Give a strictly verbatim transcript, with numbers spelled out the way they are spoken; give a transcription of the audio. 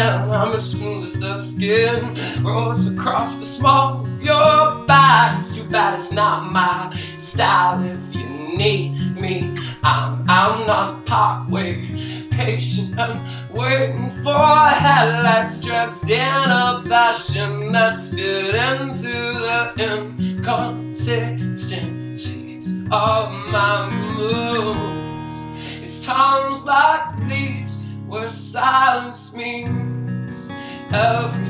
I'm as smooth as the skin rolls across the small of your back. It's too bad it's not my style. If you need me, I'm out on the parkway, patient and waiting for headlights, dressed in a fashion that's fit into the inconsistencies of my moves. It's times like these where silence means everything.